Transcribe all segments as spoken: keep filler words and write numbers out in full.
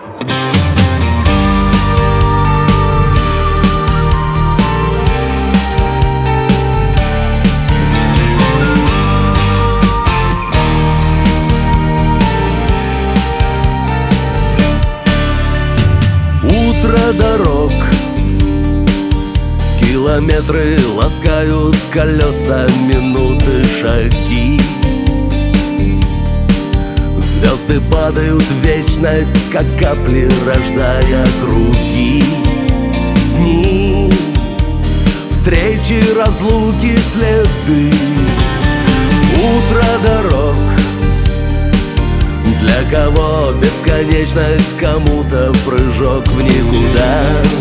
Утро дорог, километры ласкают колеса, минуты, шаги. Звезды падают в вечность, как капли, рождая круги. Дни, встречи, разлуки, следы. Утро дорог, для кого бесконечность, кому-то прыжок в никуда.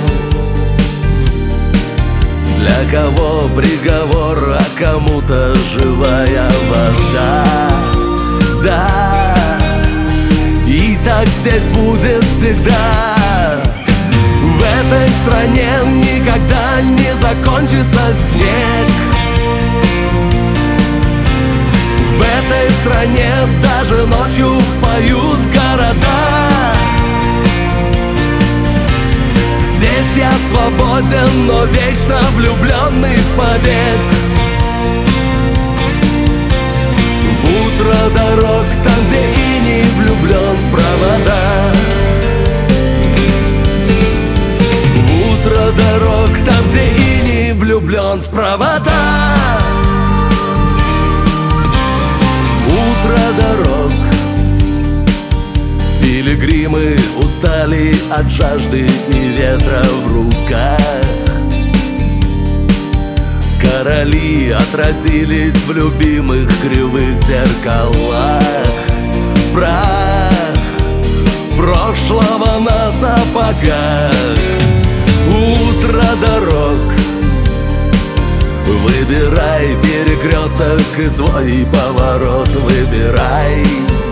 Для кого приговор, а кому-то живая вода. Да, и так здесь будет всегда. В этой стране никогда не закончится снег. В этой стране даже ночью поют города. Здесь я свободен, но вечно влюбленный в побег. В утро дорог, там, где иней влюблен в провода. В утро дорог, там, где иней влюблен в провода. Утро дорог, пилигримы устали от жажды и ветра в руках. Короли отразились в любимых кривых зеркалах. Прах прошлого на сапогах. Утро дорог, выбирай перекресток и свой поворот выбирай.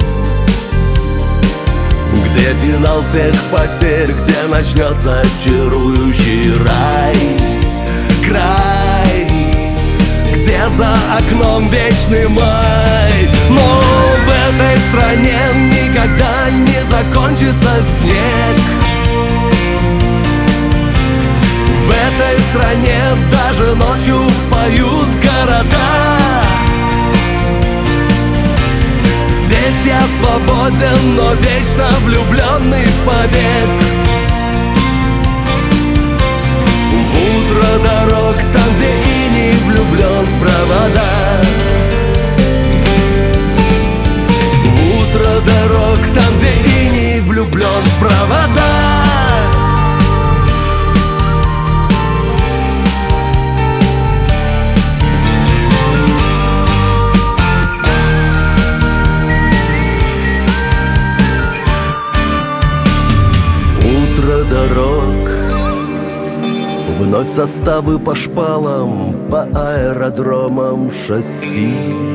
Где финал всех потерь, где начнется чарующий рай. Край, где за окном вечный май. Но в этой стране никогда не закончится снег. В этой стране даже ночью поют города. Здесь я свободен, но вечно влюбленный в побег. В утро дорог, там, где иней влюблен в провода. В утро дорог, там, где иней влюблен в провода. Дорог, вновь составы по шпалам, по аэродромам шасси.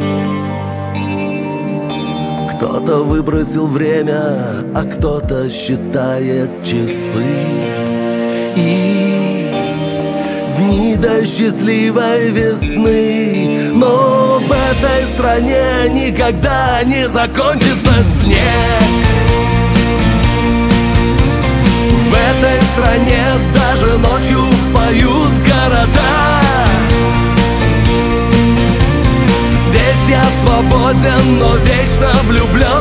Кто-то выбросил время, а кто-то считает часы. И дни до счастливой весны. Но в этой стране никогда не закончится снег. В этой стране даже ночью поют города. Здесь я свободен, но вечно влюблен